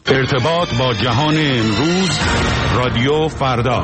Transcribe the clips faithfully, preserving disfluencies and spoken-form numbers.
ارتباط با جهان امروز، رادیو فردا.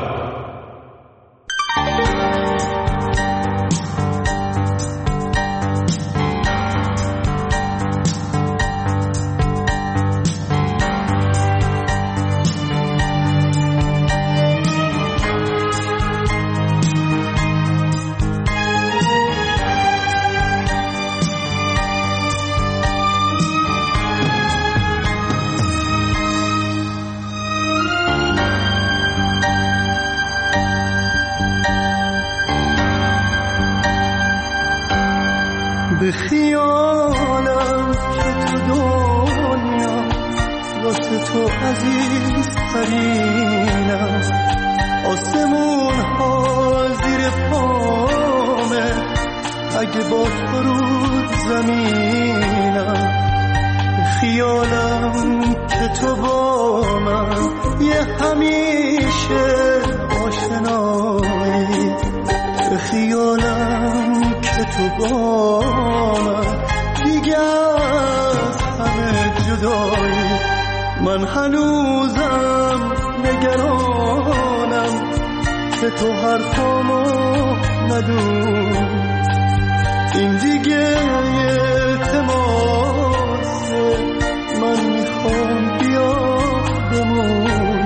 به خیالم که تو دنیا واسه تو عزیز ترینم، آسمون ها زیر پامه اگه با تو رود زمینم. به خیالم که تو با من یه همیشه آشنایی، به خیالم که تو با من دیگه از همه جدایی. من هنوزم نگرانم که تو حرفامو ندونی، این دیگه یه تماسه، من میخوام بیا بمونی.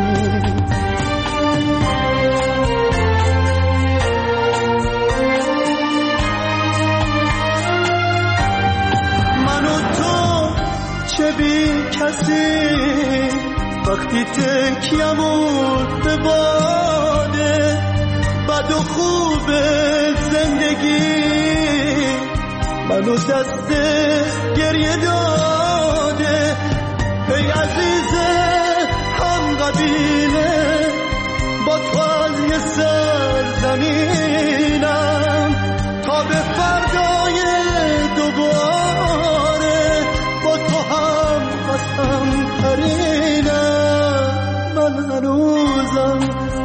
چه بی کسی وقتی تکیمون به باده، بد و خوب زندگی منو دست گریه داده. ای عزیز هم قبیله، با تو از یه سرزمینم تا به فردای دوباره با تو هم قسم ترینم. من هنوزم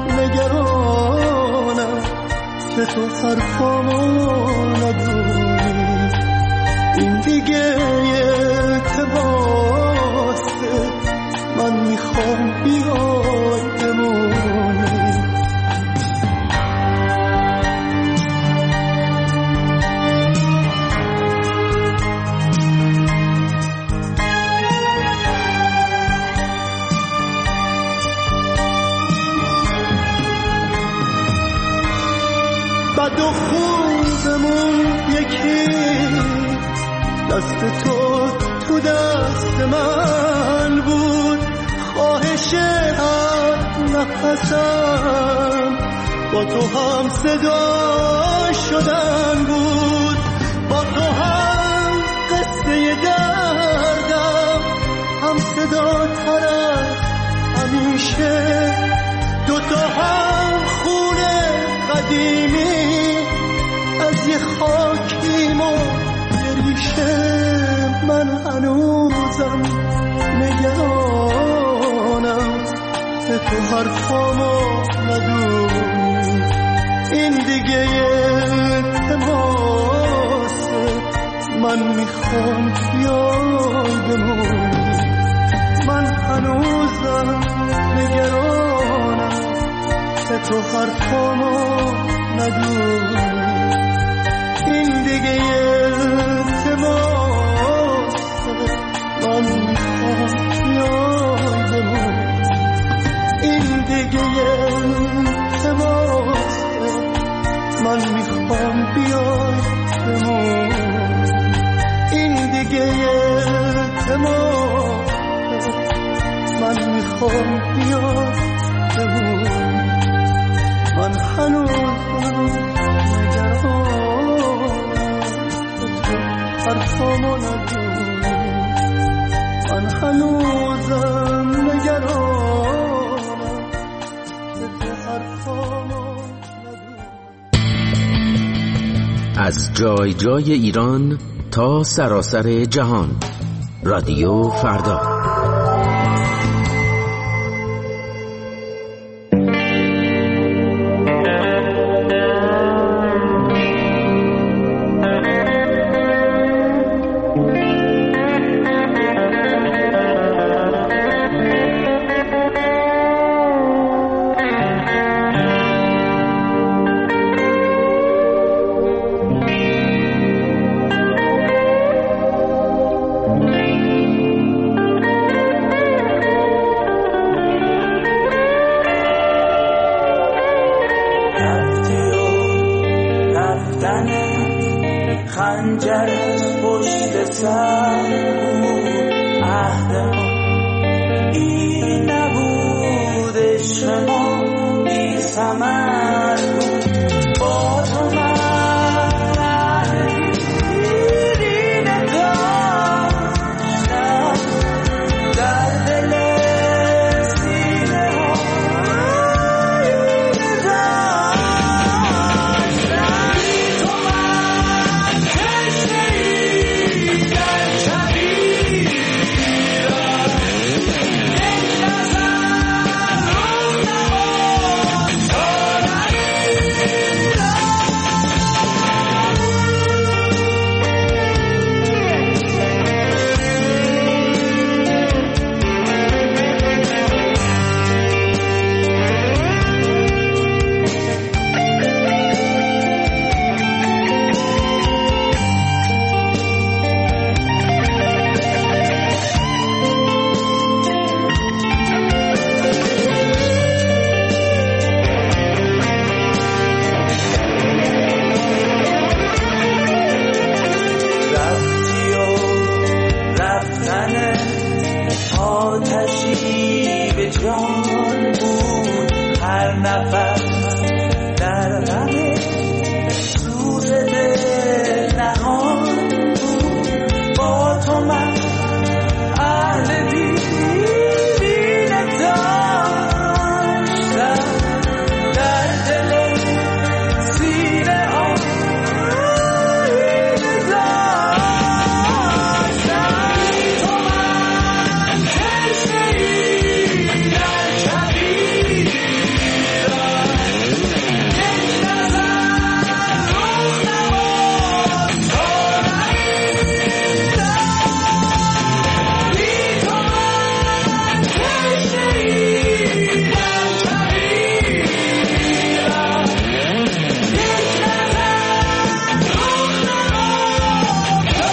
نگرانم که تو حرفامو ندونی، این دیگه یه تماسه، من میخوام بیای بمونی. بد و خوبمون یکی، دست تو تو دست من بود، خواهش هر نفسم با تو هم صدا شدن بود، با تو هم قصه دردم هم صدا تر از همیشه، دوتا هم خونه قدیمی از یه خاکیم و یه ریشه. من هنوزم نگرانم که تو حرفامو ندونی، این دیگه یه تماسه، من میخوام بیای بمونی. من هنوزم نگرانم که تو حرفامو ندونی، این دیگه یه تماسه، من میخوام بیای بمونی، این دیگه یه تماسه، من میخوام بیای بمونی، این دیگه یه تماسه، من میخوام بیای بمونی. من هنوزم نگرانم که تو حرفامو ندونی، من هنوزم نگرانم که تو حرفامو ندونی. از جای جای ایران تا سراسر جهان، رادیو فردا. خنجر از پشت سر بود عهد ما، این نبود عشق ما بی ثمر بود. با تو من دیرینه داشتم در دل سینه ها آینه داشتم. بی تو من تشنه‌ای در کبیرم، یک نظر روز نماز تا رفتی و رفتن آتشی به جان بود، هر نفس در غم سوز دل نهان بود. با تو من اهل دیرینه داشتم در دل سینه ها آینه داشتم. بی تو من تشنه‌ای در کبیرم، یک نظر روز نماز تا رسیدم. بی تو من تشنه‌ای در کبیرم، یک نظر روز نماز تا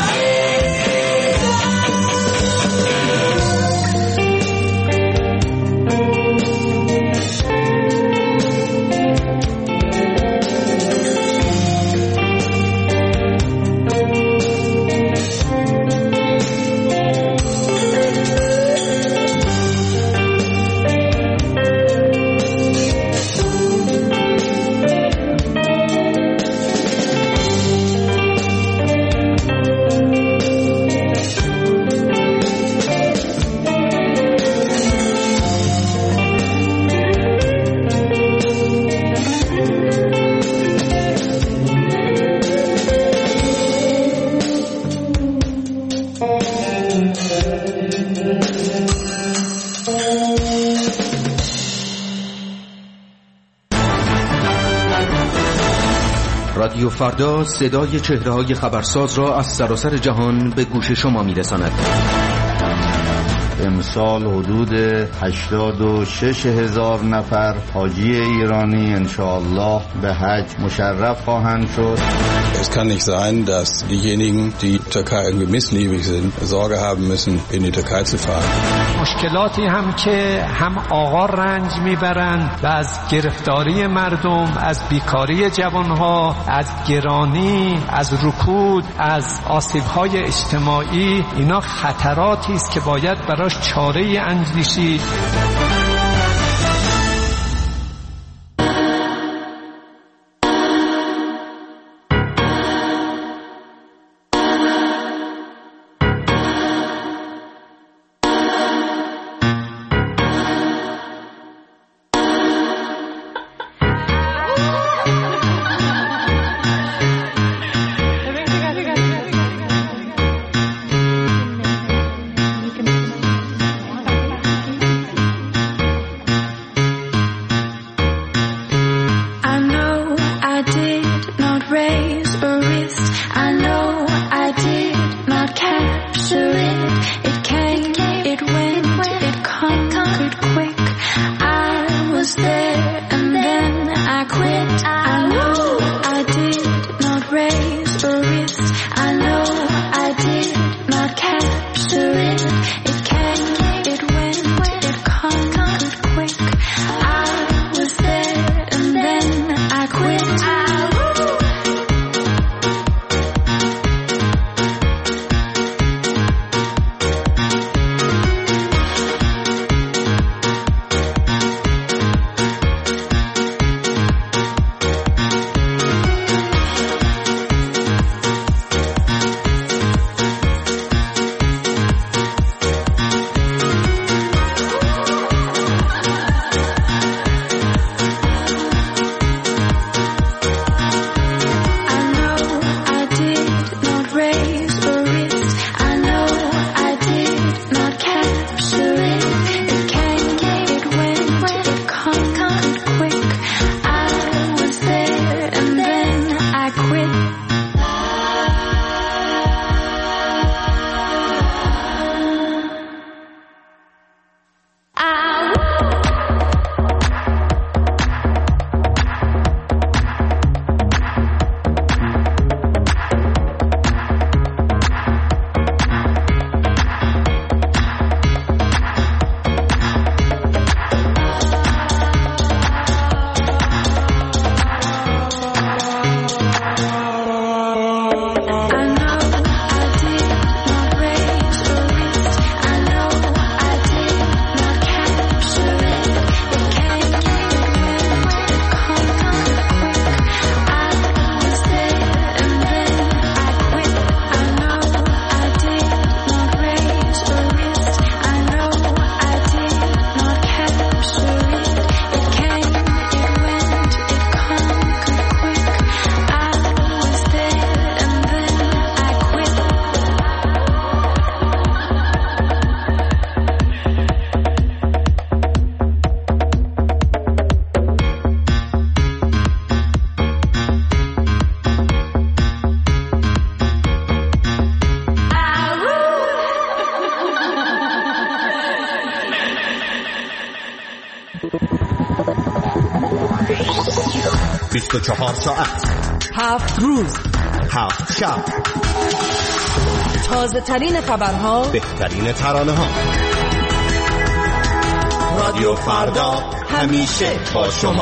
رادیو فردا صدای چهره‌های خبرساز را از سراسر جهان به گوش شما می‌رساند. امسال حدود هشتاد و شش هزار نفر حاجی ایرانی انشاءالله به حج مشرف خواهند شد. Es kann nicht sein, dass diejenigen, die Türkei irgendwie missliebig sind, Sorge haben müssen, in die Türkei zu fahren. مشکلاتی هم که هم آقا رنج میبرن و از گرفتاری مردم، از بیکاری جوانها، از گرانی، از رکود، از آسیب‌های اجتماعی، اینا خطراتی است که باید براش چاره‌ای اندیشید. بیست و چهار ساعت، هفت روز، هفت شب، تازه ترین خبرها، بهترین ترانه ها. رادیو فردا همیشه با شما.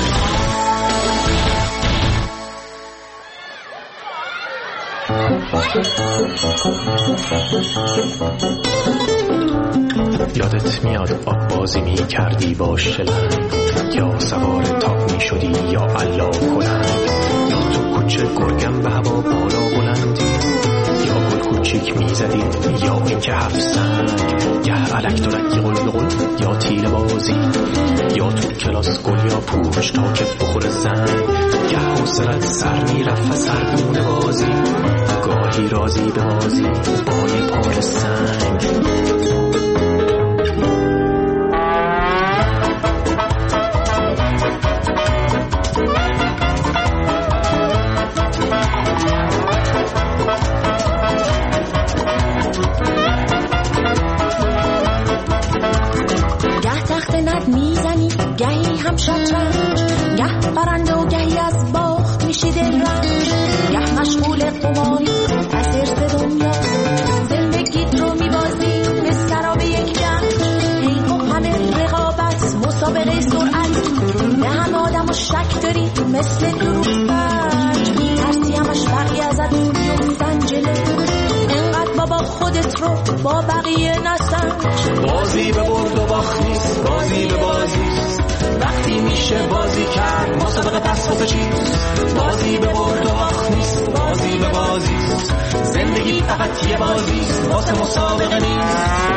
یادت میاد آب بازی می کردی با شلنگ، یا سوار تاق می شدی یا علا کنند، یا تو کوچه گرگم به هوا بالا بلندی، یا گل کوچیک می زدی یا اینکه هفت سنگ، گه علک دلکی قل قل یا تیر بازی، یا تو کلاس گل یا پوش تا که بخور زنگ، گه حوصلت سر می رفت سردونه بازی، گاهی رازی به بازی با یه پار سنگ. گهی هم شطرنج، گه برنده و گهی از باخت میشی دلرنج، گه مشغول قماری از ارز دنیا، زندگیت رو میبازی مثل سراب یک جنگ، هی خب همه رقابت مسابقه سرعت، به همه آدم و شک داری مثل دروغ سنج، میترسی همش بقیه ازت بیفتن جلو، انقدر بابا خودت رو با بقیه نسنج. بازی به برد و باخت نیست، بازی به بازی، وقتی میشه بازی کرد مسابقه پس واسه چیست، بازی به برد و باخت نیست، بازی به بازی، زندگی فقط یه بازی واسه مسابقه نیست.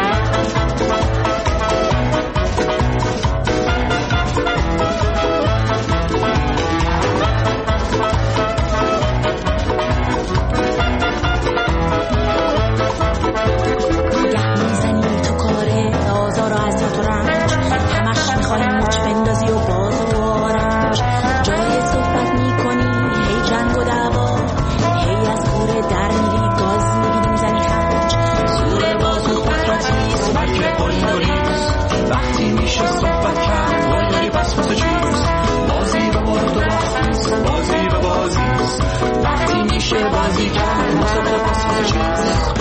بازی کرد مسابقه پس واسه چیست.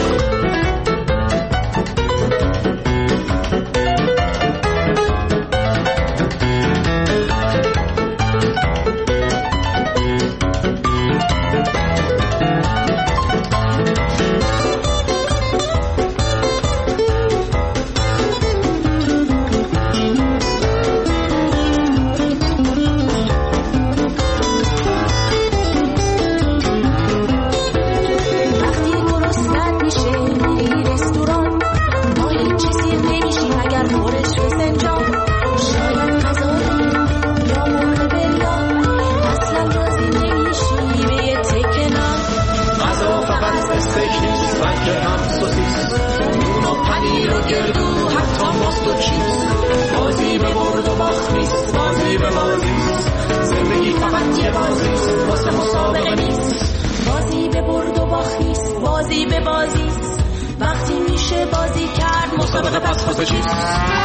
بازی به برد و باخت نیست، بازی به بازی، زندگی فقط یه بازی واسه مسابقه نیست. بازی به برد و باخت نیست، بازی به بازی، وقتی میشه بازی کرد مسابقه پس واسه چیست.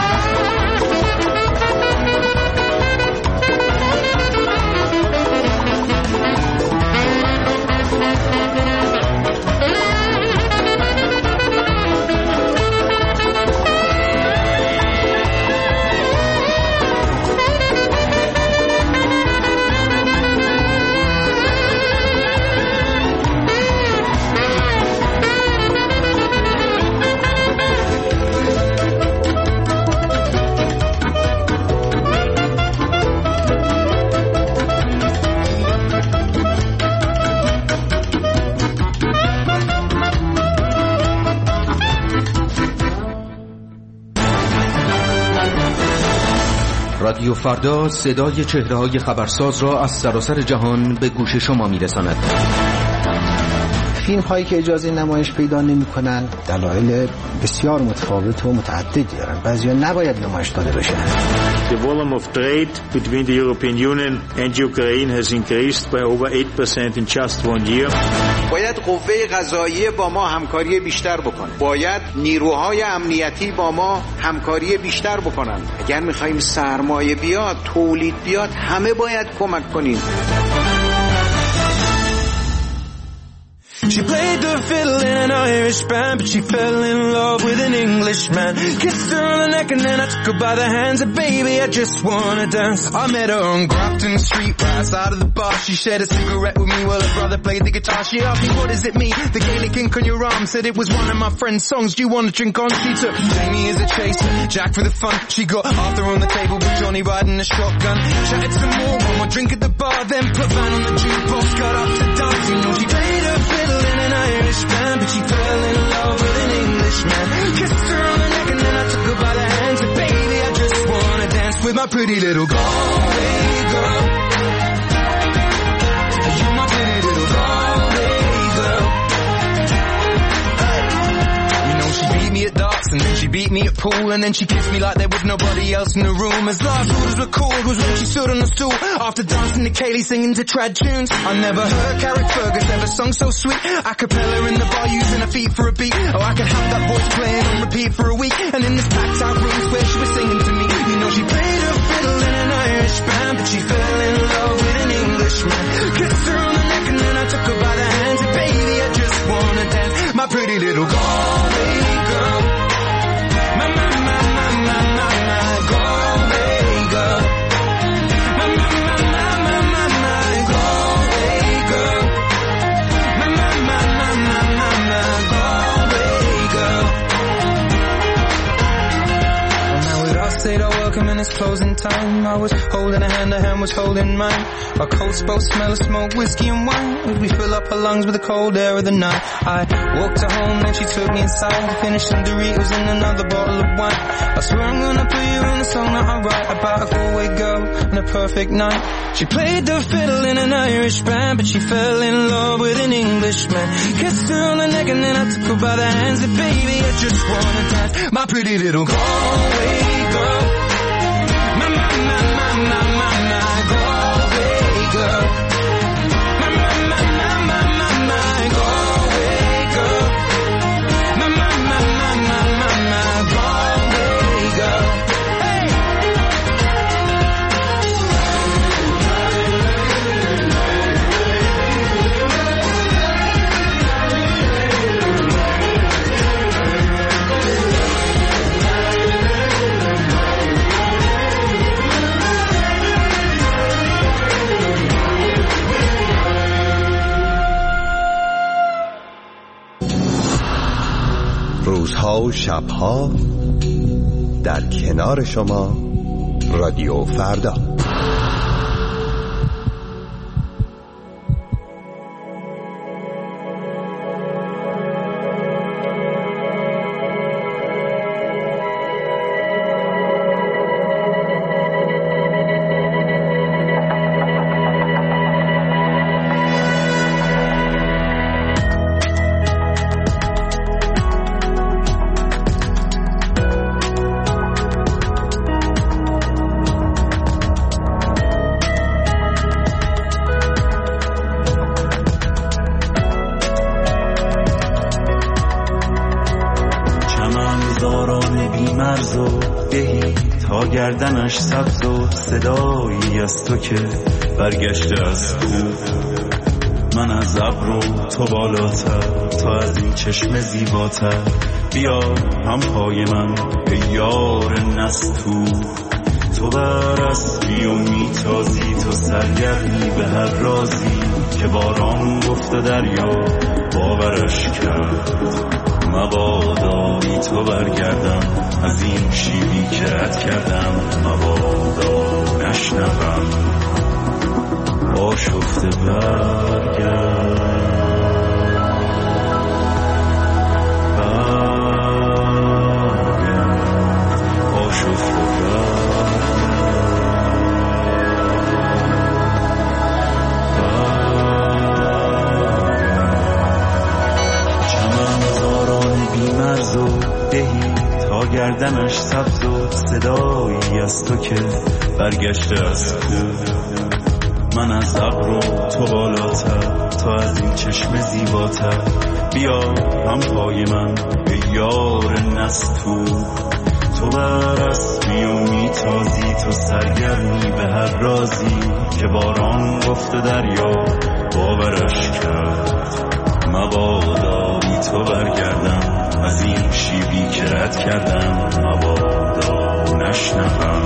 رادیو فردا صدای چهره‌های خبرساز را از سراسر جهان به گوش شما می‌رساند. فیلم هایی که اجازه نمایش پیدا نمی‌کنن دلایل بسیار متفاوت و متعددی دارن. بعضیا نباید نمایش داده بشن. The volume of trade between the European Union and Ukraine has increased by over eight percent in just one year. باید قوه قضاییه با ما همکاری بیشتر بکنه. باید نیروهای امنیتی با ما همکاری بیشتر بکنن. اگر می‌خوایم سرمایه بیاد، تولید بیاد، همه باید کمک کنیم. She played the fiddle in an Irish band, but she fell in love with an Englishman. Kissed her on the neck and then I took her by the hands. And baby, I just wanna dance. I met her on Grafton Street, right outside of the bar. She shared a cigarette with me while her brother played the guitar. She asked me, what does it mean? The Gaelic ink on your arm. Said it was one of my friend's songs. Do you wanna drink on? She took Jamie as a chaser, Jack for the fun. She got Arthur on the table with Johnny riding a shotgun. Chatted some more, one more drink at the bar. Then put Van on the jukebox, got up to dancing. You know, she played her fiddle in an Irish band, but she fell in love with an Englishman. Kissed her on the neck and then I took her by the hands. And baby, I just wanna dance with my pretty little Galway girl. You're my pretty little Galway girl. You know she beat me at darts and then she beat me at pool, and then she kissed me like there was nobody else in the room. As last orders were called was when she stood on the stool after dancing to Kaylee singing to trad tunes. I never heard Carrick Fergus ever sung so sweet. A cappella in the bar using her feet for a beat. Oh, I could have that voice playing on repeat for a week. And in this packed out room where she was singing to me, you know she played her fiddle in an Irish band, but she fell in love with an Englishman. Kissed her on the neck and then I took her by the hands. And baby, I just wanna dance, my pretty little Galway girl. My, my, my, my, my, my, my Galway girl. My, my, my, my, my, my, my Galway girl. My, my, my, my, my, my, my Galway girl. Well, now we'd all say our welcome and it's closing time. I was holding a hand, her hand was holding mine. Our coats both smell of smoke, whiskey and wine. We fill up her lungs with the cold air of the night. I walked her home, then she took me inside. Finished some Doritos and another bottle of wine. I swear I'm gonna put you in the song that I write about a Galway girl and a perfect night. She played the fiddle in an Irish band, but she fell in love with an Englishman. Kissed her on the neck and then I took her by the hands. And baby, I just wanna dance, my pretty little Galway girl. My, my, my, my, my, my, my Galway girl. My, my, my, my, my, my, my Galway girl. My, my, my, my, my, my, my Galway girl. Hey! روزها و شبها در کنار شما رادیو فردا. گردنش سبز و صدایی از تو که برگشته از کوه. من از ابر و تو بالاتر، تو از این چشم زیباتر. بیا هم پای من به یار نستو. تو بر اسبی و میتازی، تو سرگردی به هر رازی که باران گفته دریا باورش کرد. مبادا بی تو برگردم از این شیبی که رد کردم. مبادا نشنوم آشفته برگرد. برگرد آشفته برگرد. گردنش سبز و صدایی از تو که برگشته از کوه. من از ابر و تو بالاتر، تو از این چشم زیباتر. بیا هم پای من به یار نستو، تو بر اسبی و میتازی، تو سرگرمی به هر رازی که باران گفته دریا باورش کرد. مبادا بی تو برگردم از این شیبی که رد کردم، مبادا نشنوم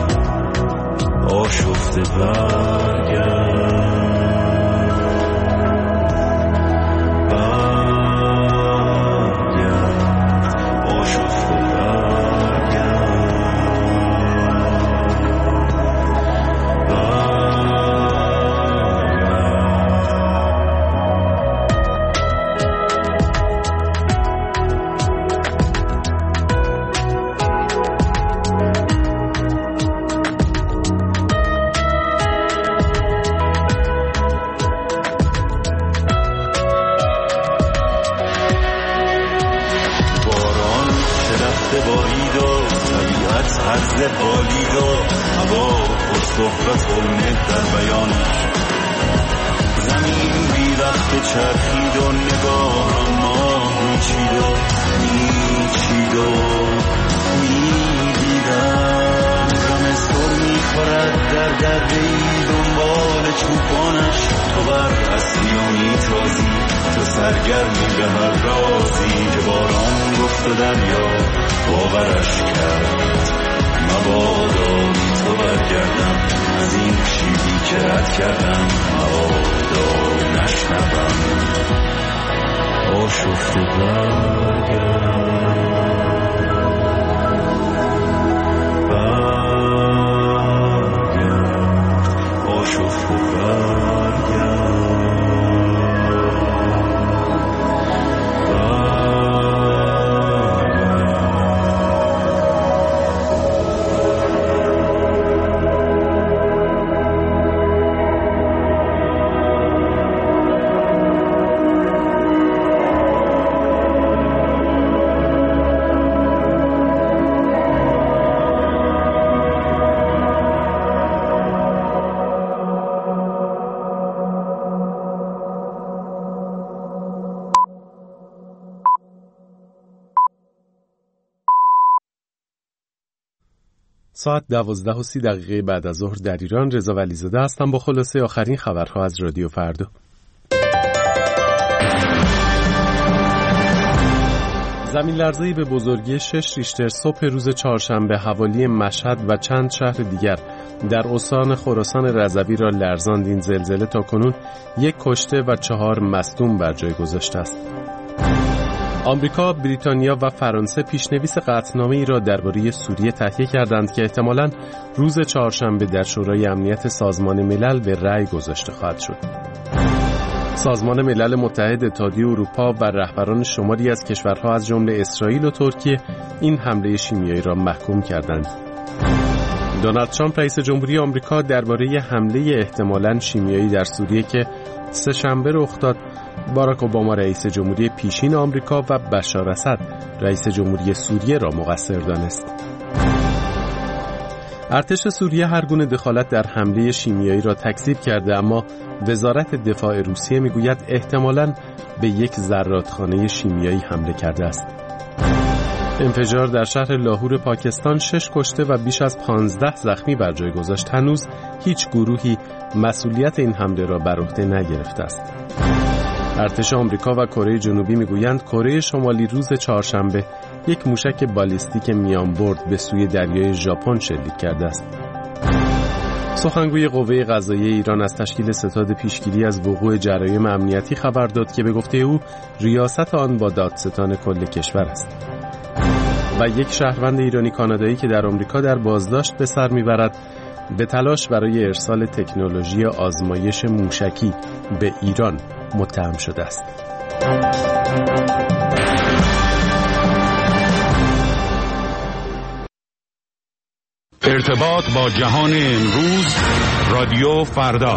آشفته برگرد. ساعت دوازده و سی دقیقه بعد از ظهر در ایران. رضا ولیزاده هستم با خلاصه آخرین خبرها از رادیو فردا. زمین لرزه‌ای به بزرگی شش ریشتر صبح روز چهارشنبه حوالی مشهد و چند شهر دیگر در استان خراسان رضوی را لرزاند. این زلزله تاکنون یک کشته و چهار مصدوم بر جای گذاشته است. آمریکا، بریتانیا و فرانسه پیشنویس قطعنامه‌ای را درباره سوریه تهیه کردند که احتمالاً روز چهارشنبه در شورای امنیت سازمان ملل به رأی گذاشته خواهد شد. سازمان ملل متحد، اتحادیه اروپا و رهبران شماری از کشورها از جمله اسرائیل و ترکیه این حمله شیمیایی را محکوم کردند. دونالد ترامپ رئیس جمهوری آمریکا درباره حمله احتمالاً شیمیایی در سوریه که سه شنبه رخ داد، باراک اوباما رئیس جمهوری پیشین آمریکا و بشار اسد رئیس جمهوری سوریه را مقصر دانست. ارتش سوریه هر گونه دخالت در حمله شیمیایی را تکذیب کرده، اما وزارت دفاع روسیه میگوید احتمالاً به یک زرادخانه شیمیایی حمله کرده است. انفجار در شهر لاهور پاکستان شش کشته و بیش از پانزده زخمی بر جای گذاشت. هنوز هیچ گروهی مسئولیت این حمله را بر عهده نگرفته است. ارتش آمریکا و کره جنوبی میگویند کره شمالی روز چهارشنبه یک موشک بالیستیک میانبرد به سوی دریای ژاپن شلیک کرده است. سخنگوی قوه قضاییه ایران از تشکیل ستاد پیشگیری از وقوع جرایم امنیتی خبر داد که به گفته او ریاست آن با دادستان کل کشور است. و یک شهروند ایرانی کانادایی که در آمریکا در بازداشت به سر میبرد به تلاش برای ارسال تکنولوژی آزمایش موشکی به ایران متهم شده است. ارتباط با جهان امروز، رادیو فردا.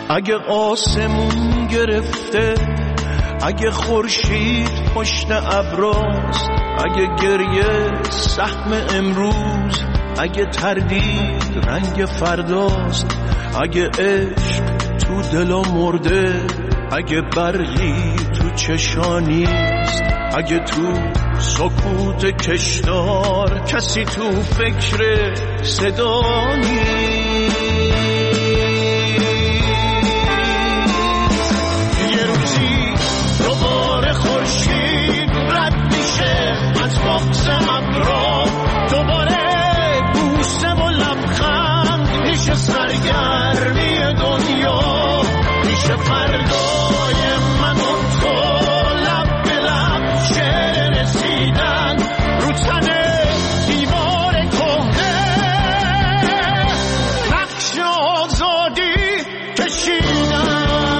اگه آسمون گرفته، اگه خورشید پشت ابراست، اگه گریه سهم امروز، اگه تردید رنگ فرداست، اگه عشق تو دلا مرده، اگه برقی تو چشانیست، اگه تو سکوت کشدار کسی تو فکر صدا نیست. یه روزی دوباره خورشید رد میشه از باغ ابرا، دوباره بوسه و لبخند میشه سرگرمی دنیا، میشه فردای من و تو لب به لب شعر رسیدن رو تن دیوار کهنه، نقش آزادی کشیدن.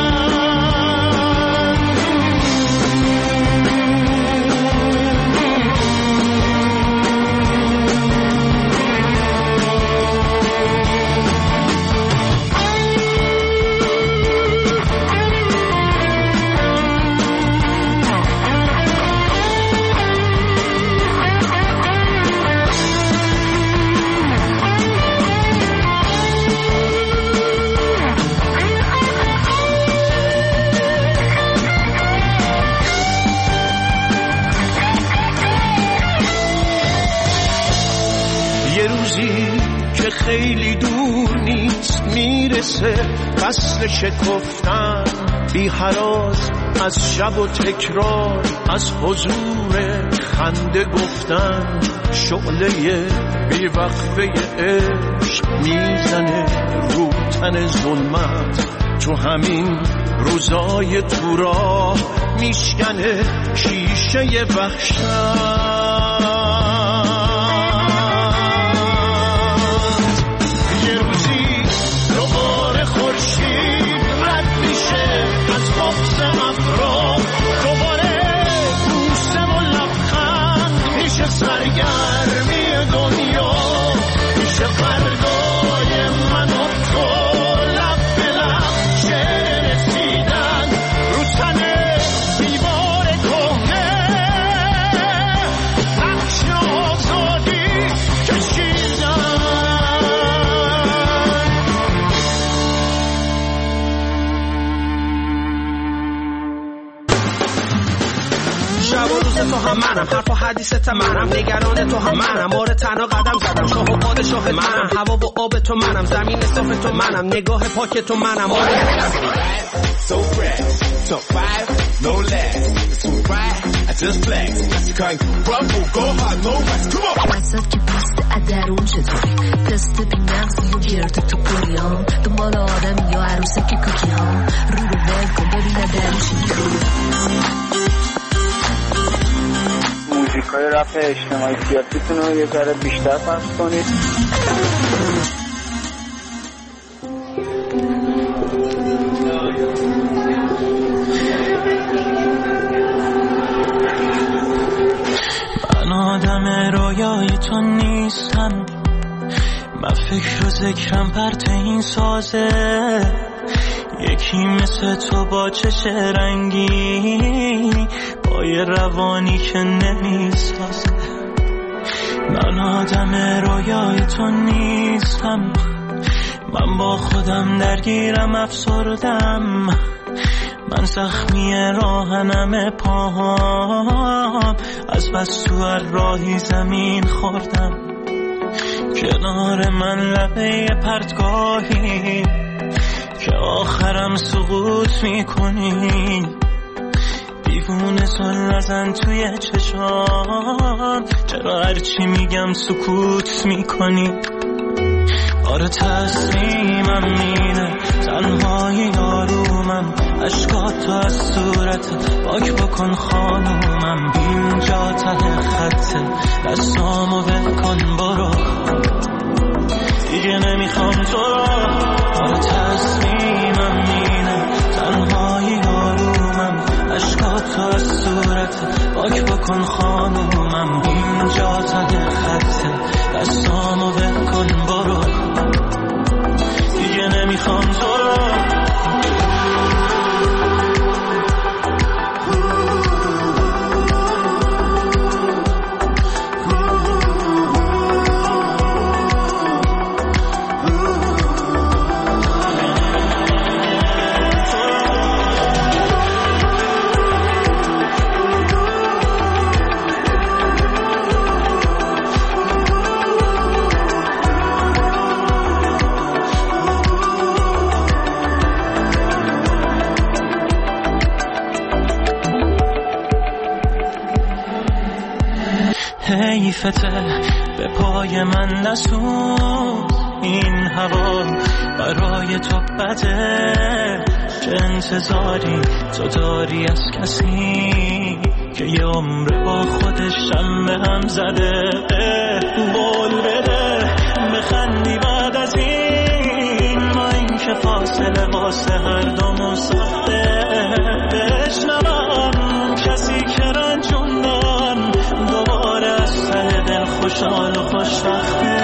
خیلی دور نیست میرسه فصل شکفتن، بی هراس از شب و تکرار، از حضور خنده گفتن، شعله بی وقفه عشق میزنه رو تن ظلمت، تو همین روزای تو راه میشکنه شیشه وحشت. سرگرمی دنیا میشه فردای من و تو لب به لب شعر رسیدن رو تن دیوار کهنه، نقش آزادی کشیدن. شب و روز تو هم منم، حرف و حدیث منم، نگران تو هم منم، بار تنها قدم زدم، شاه و پادشاه منم، هوا و آب تو منم، زمین صاف تو منم، نگاه پاک تو منم. So fresh, top five, no less. Too bright, I just flex. Can't crumble, go hard, no rest. Come on. وسط که پست ادرون چطوری تست بی نفسی و گرد تو پریام، دنبال آدم یا عروسه که کوکی ها، رو رو ول کن ببینه درش موزیکای رپ اجتماعی سیاسیتون رو یه ذره بیشتر پخش کنید. من آدم رویای تو نیستم، من فکر و ذکرم پرت این سازه، یکی مثل تو با چش رنگی، با یه روانی که نمیسازه. من آدم رویای تو نیستم، من با خودم درگیرم افسردم، من زخمی راهنم پاهام، از بس تو هر راهی زمین خوردم، کنار من لبه پرتگاهی که آخرم سقوط میکنی، دیوونه سن نزن توی چشام، چرا هرچی میگم سکوت میکنی. آره تسلیمم مینه تنهایی یارومم، اشکات تو از صورت پاک بکن خانومم، اینجا ته خطه دستامو ول کن برو، دیگه نمیخوام تو رو. آره تسلیمم مینه تنهایی یارومم، اشکات تو از صورت پاک بکن خانومم، اینجا ته خطه دستامو ول کن برو، دیگه نمیخوام تو رو. ردیفته به پای من نسون. این هوا برای تو بده، چه انتظاری تو داری از کسی که یه عمر با خودش هم به هم زده. بول بده بخندی بعد از این، ما این که فاصله واسه هر دومون ساخته. بشنوم کسی که رنجوندن دوباره از سر دل خوشحال و خوشبخته.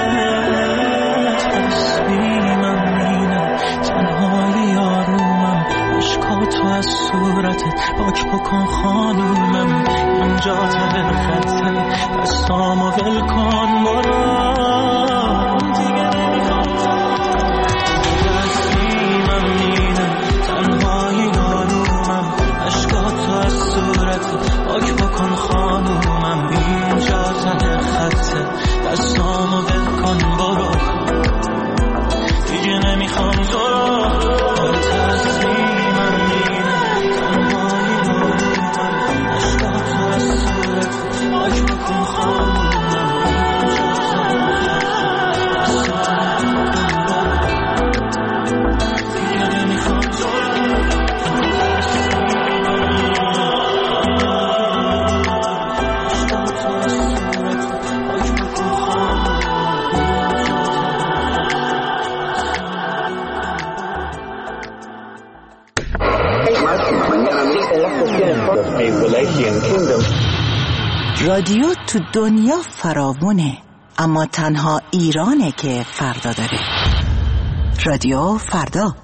تصمیمم اینه تنهایی آرومم، عشقاتو از صورتت پاک بکن خانومم. اینجا ته خطه دستامو ول کن برو، دیگه نمیخوام. تصمیمم اینه تنهایی آرومم، عشقاتو از صورتت پاک بکن خانومم. اینجا ته خطه دستامو ول کن برو، دیگه نمیخوام تو رو. تصمیمم اینه تنهایی آرومم، عشقاتو از صورتت پاک بکن خانومم. رادیو تو دنیا فراوونه، اما تنها ایرانه که فردا داره. رادیو فردا.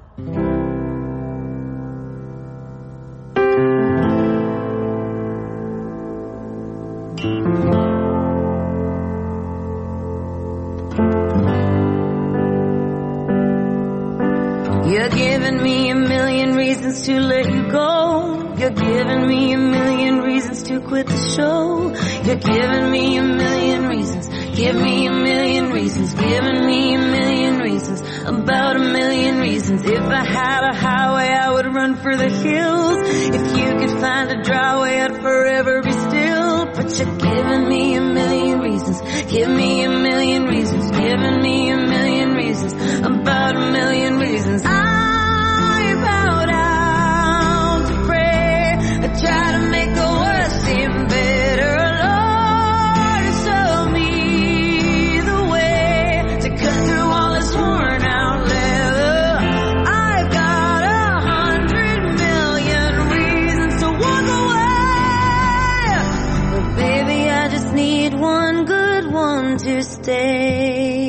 You're giving me a million reasons to let you go. You're giving me a million reasons to quit the show. You're giving me a million reasons. Give me a million reasons. Giving me a million reasons. About a million reasons. If I had a highway, I would run for the hills. If you could find a dry way, I'd forever be still. But you're giving me a million reasons. Give me a million reasons. Giving me a million reasons. About a million reasons. I bow down to pray. I try to make the worst seem better. Lord, show me the way to cut through all this worn out leather. I've got a hundred million reasons to walk away. But baby, I just need one good one to stay.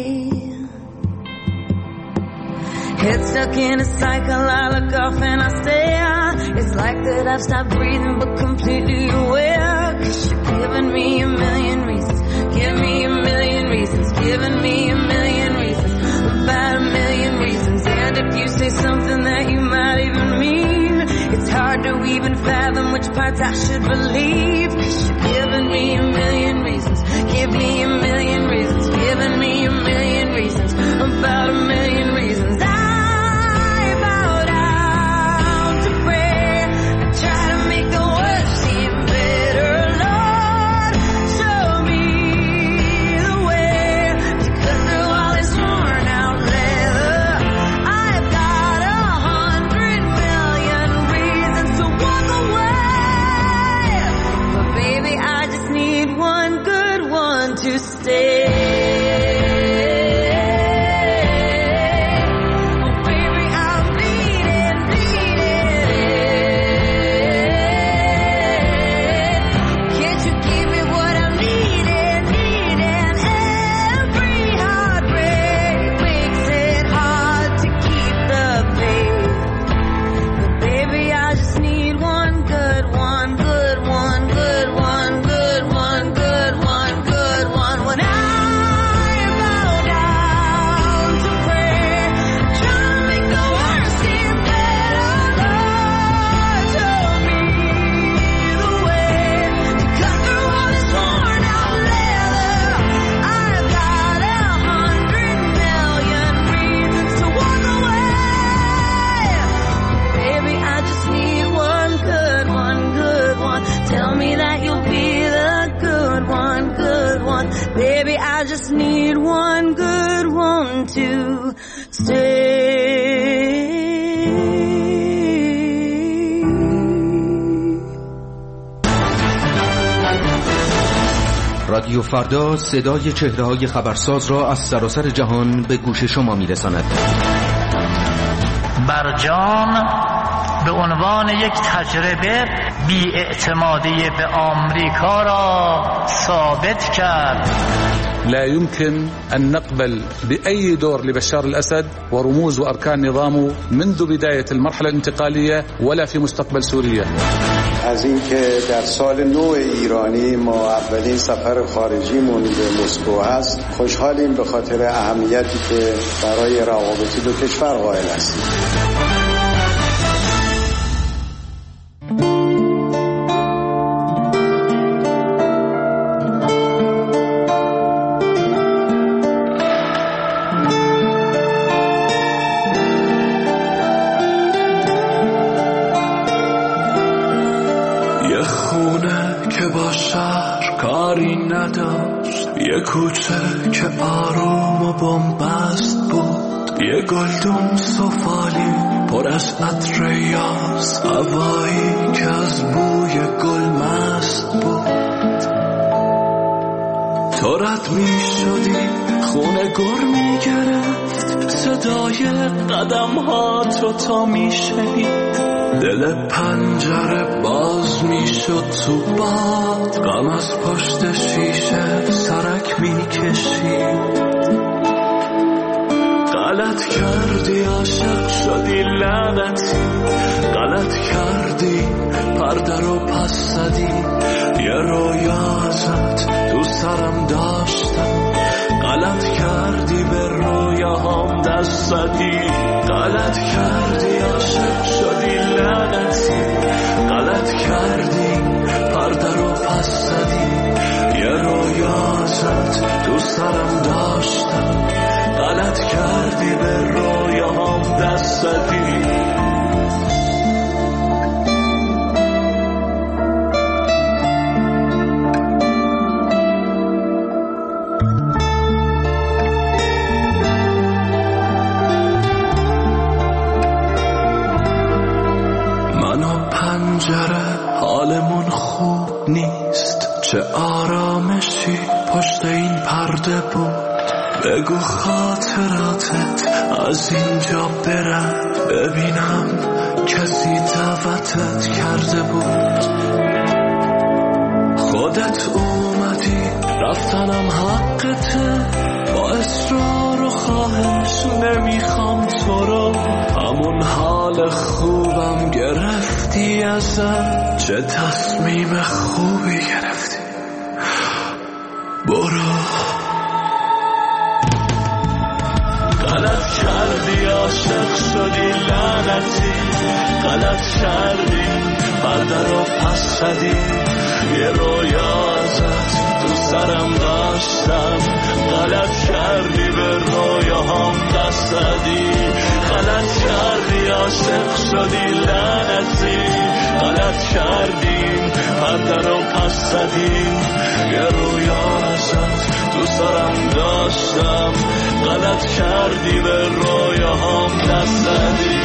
Head stuck in a cycle, I look off and I stay on. It's like that I've stopped breathing but completely aware. Cause you're giving me a million reasons. Give me a million reasons. Giving me a million reasons. About a million reasons. And if you say something that you might even mean, it's hard to even fathom which parts I should believe. Cause you're giving me a million reasons. Give me a million reasons. Giving me a million reasons. About a million reasons. To stay. to stay. رادیو فردا صدای چهره‌های خبرساز را از سراسر جهان به گوش شما می‌رساند. برجام به عنوان یک تجربه بی‌اعتمادی به آمریکا را ثابت کرد. لا يمكن أن نقبل بأي دور لبشار الأسد ورموز وأركان نظامه منذ بداية المرحلة الانتقالية ولا في مستقبل سوريا. از اینکه در سال نو ایرانی ما اولین سفر خارجیمون به مسکو هست خوشحالیم به خاطر اهمیتی که برای روابط دو کشور قائل هستیم. یه کوچه که آروم و بنبست بود، یه گلدون سفالی پر از عطر یاس، هوایی که از بوی گل مست بود. تو رد می شدی خونه گر می گرفت، صدای قدم ها تو تا می شنید، دل پنجره باز می شد تو باد، غم از پشت شیشه سرک می کشید. غلط کردی عاشق شدی لعنتی، غلط کردی پرده رو پس زدی، یه رویا ازت تو سرم داشتم، غلط کردی به رویاهام دست زدی. غلط کردی عاشق شدی لعنتی، غلط کردی پرده رو پس زدی، یه رویا ازت تو سرم داشتم، غلط کردی به رویاهام دست زدی. حالمون خوب نیست، چه آرامشی پشت این پرده بود. بگو خاطراتت از اینجا برم، ببینم کسی دعوتت کرده بود. خودت اومدی رفتنم حقته، با اصرار و خواهش نمیخوام تو رو، همون حال خوبم گرفتی ازم، چه تصمیم خوبی گرفتی. برو. غلط کردی عاشق شدی لعنتی، غلط کردی پرده رو پس زدی، یه رویا ازت تو سرم داشتم، غلط کردی به رویاهام دست زدی. غلط کردی عاشق شدی لعنتی، غلط کردی پرده رو پس زدی، یه رویا ازت تو سرم داشتم، غلط کردی به رویاهام دست زدی.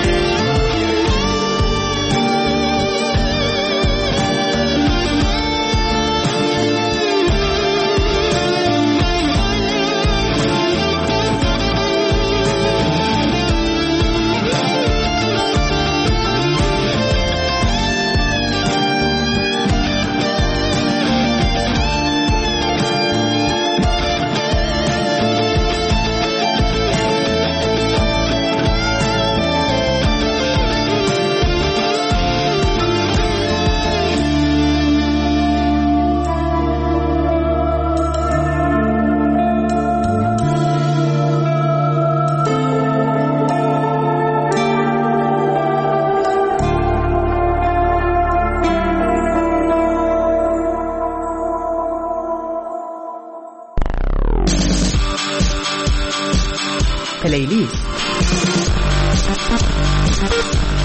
پلیلیست.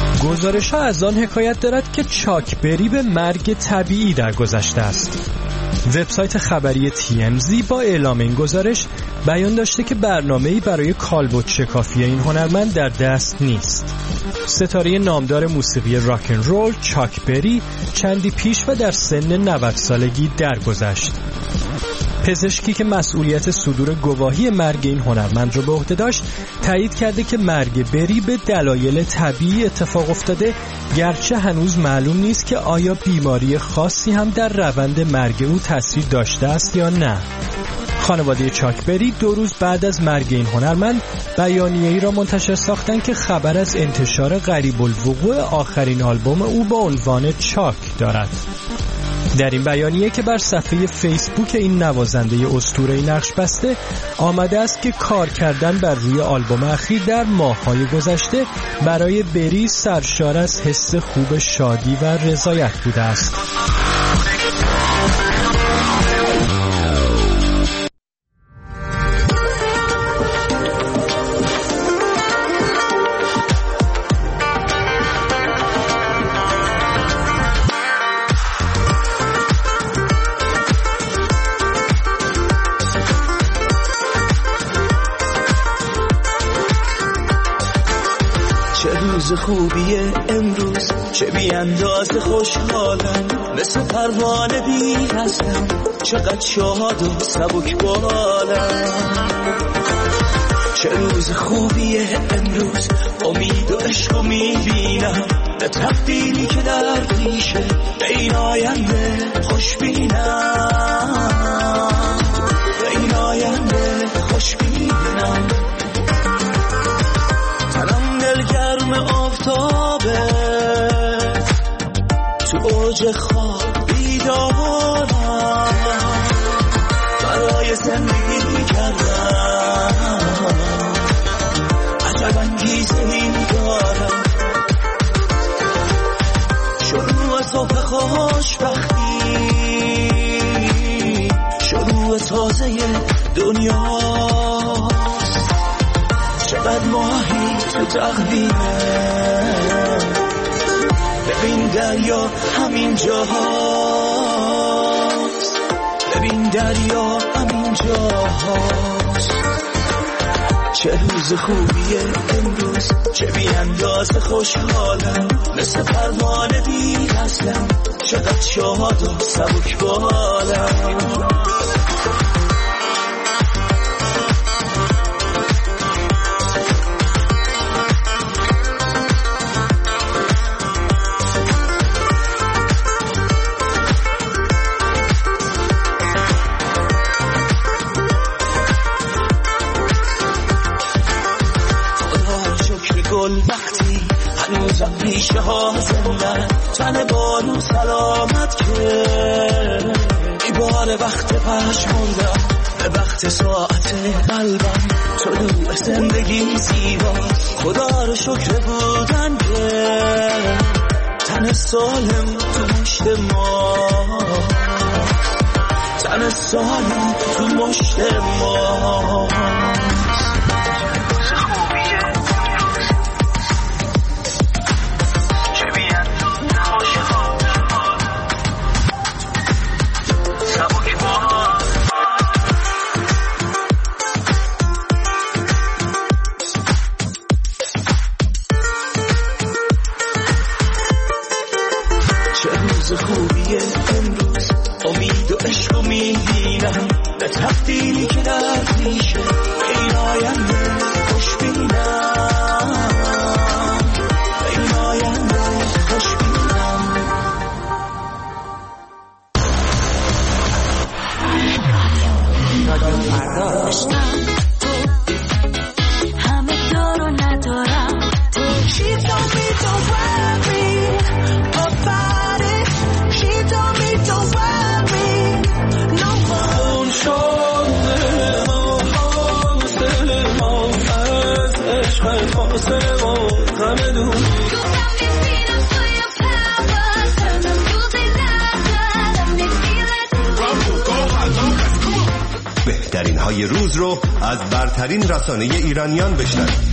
گزارش‌ها از آن حکایت دارد که چاک بری به مرگ طبیعی در گذشته است. وبسایت خبری تی ام زی با اعلام این گزارش بیان داشته که برنامه‌ای برای کالبد شکافی این هنرمند در دست نیست. ستاره نامدار موسیقی راک اند رول چاک بری چندی پیش و در سن نود سالگی درگذشت. پزشکی که مسئولیت صدور گواهی مرگ این هنرمند را به عهده داشت تایید کرده که مرگ بری به دلایل طبیعی اتفاق افتاده، گرچه هنوز معلوم نیست که آیا بیماری خاصی هم در روند مرگ او تاثیر داشته است یا نه. خانواده چاک بری دو روز بعد از مرگ این هنرمند بیانیه‌ای را منتشر ساختند که خبر از انتشار قریب الوقوع آخرین آلبوم او با عنوان چاک دارد. در این بیانیه که بر صفحه فیسبوک این نوازنده اسطوره‌ای نقش بسته آمده است که کار کردن بر روی آلبوم اخیر در ماه‌های گذشته برای بری سرشار از حس خوب شادی و رضایت بوده است. روز خوبیه امروز، چه بی اندازه خوشحالم، مثل پروانه بی هستم، چقدر شاد و سبک بالم. چه روز خوبیه امروز، امید و عشق و میبینم، به تقدیری که در پیشه، به این آینده خوش بینم، به این آینده خوش بینم. آفتابه تو اوج خواب بیدارم، برای زندگی کردم عجب انگیزه این دارم. شروع صبح خوشبختی، شروع تازه دنیاست، چقدر ماهی تو تقدیره، ببین دریا همین جاهاست، ببین دریا همین جاهاست. چه روز خوبیه امروز، چه بی اندازه خوشحالم، مثل پروانه بی هستم، چقدر شاد و سبک بالم. وقتی هنوزم ریشه ها زندن، تن بارو سلامت که ایبار وقت پشموندم، به وقت ساعت قلبم طلوع زندگی زیبا، خدا رو شکر بودن که تن سالم تو مشت ما، تن سالم تو مشت ما. خوبیه امروز، امید و عشق و میبینم، به تقدیری که در پیشه، این آینده خوش بینم، این آینده خوش بینم. رادیو فردا همه دارو ندارم تو. She told me don't worry about it. She told me don't worry no more. اون شده ما حاصل ما از عشق فاصله ما همه دون. بهترین های روز رو از برترین رسانه ایرانیان بشنوید.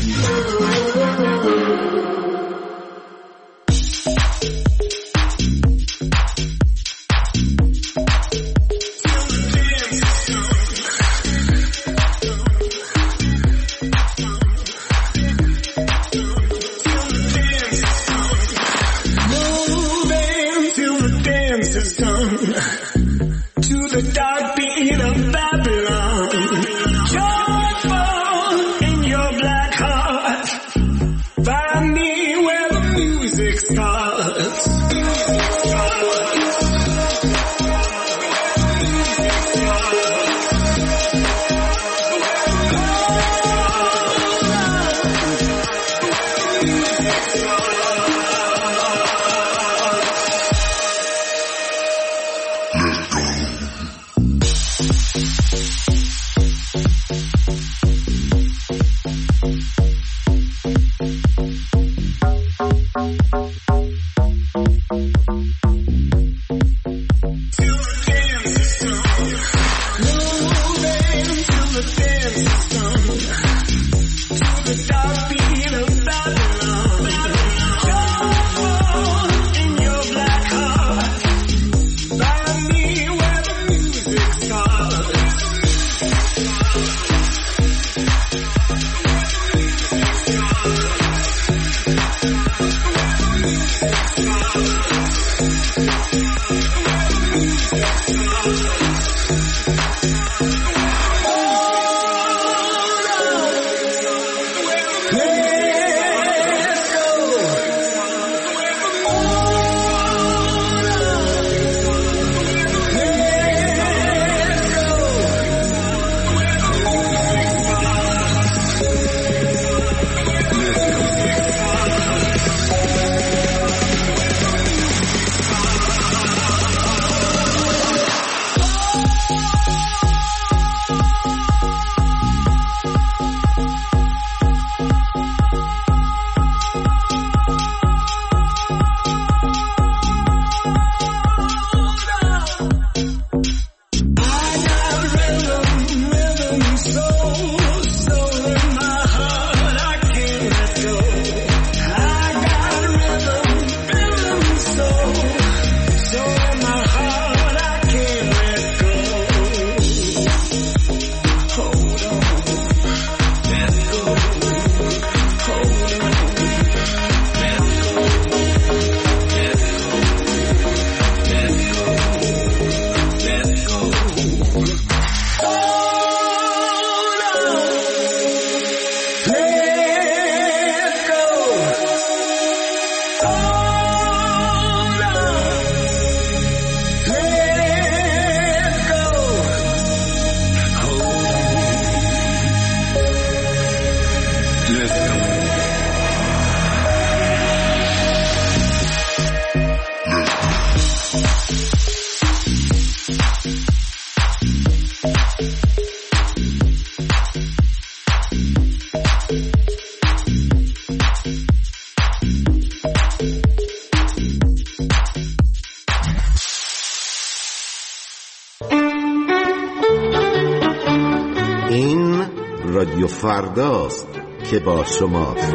رادیو فرداست که با شماست.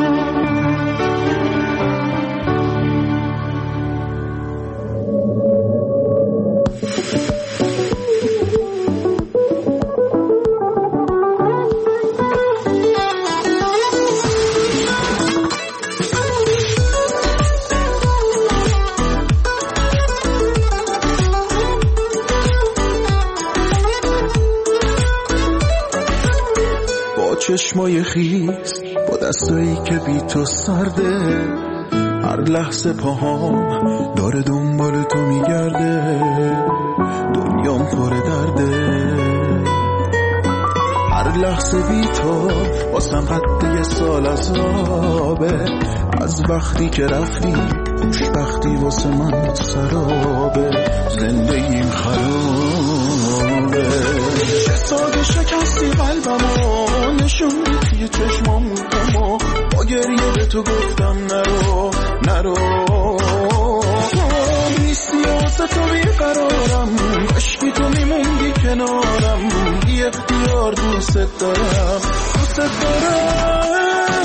چشمای خیس با دستایی که بی تو سرده، هر لحظه پاهام داره دنبال تو میگرده، دنیام پر درده، هر لحظه بی تو واسم قد یه سال عذابه، از وقتی که رفتی خوشبختی واسه من سرابه، زندگیم خرابه، چه ساده شکستی قلبمو نشوندی توی چشمامو، اما با گریه به تو گفتم نرو نرو، نیستی واسه تو بیقرارم، کاشکی تو میموندی کنارم، بی اختیار دوست دارم دوست دارم.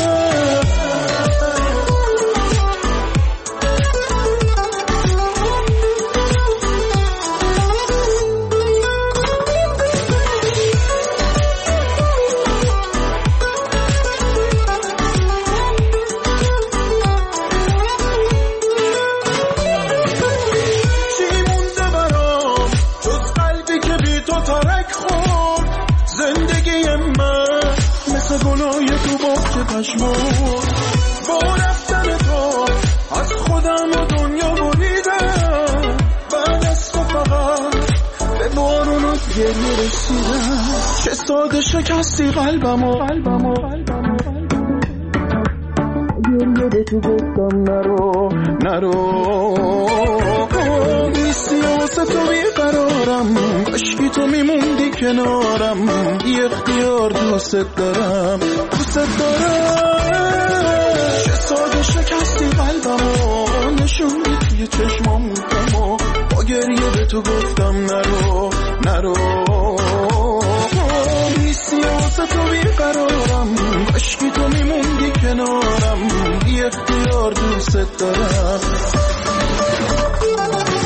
گلای تو باغچه پشمون با رفتن تو از خودم و دنیا بریدم، بعد از تو فقط به بارون و گریه رسیدم، چه ساده شکستی قلبمو قلبمو گریه به تو گفتم نرو نرو، نیستی واسه تو بیقرارم، کاشکی تو میموندی کنارم، بی اختیار دوست دارم دوست دارم، چه ساده شکستی قلبمو نشوندی توی چشمامو، اما با گریه به تو گفتم نرو نرو، نیستی واسه تو بیقرارم، کاشکی تو میموندی کنارم، بی اختیار دوست دارم.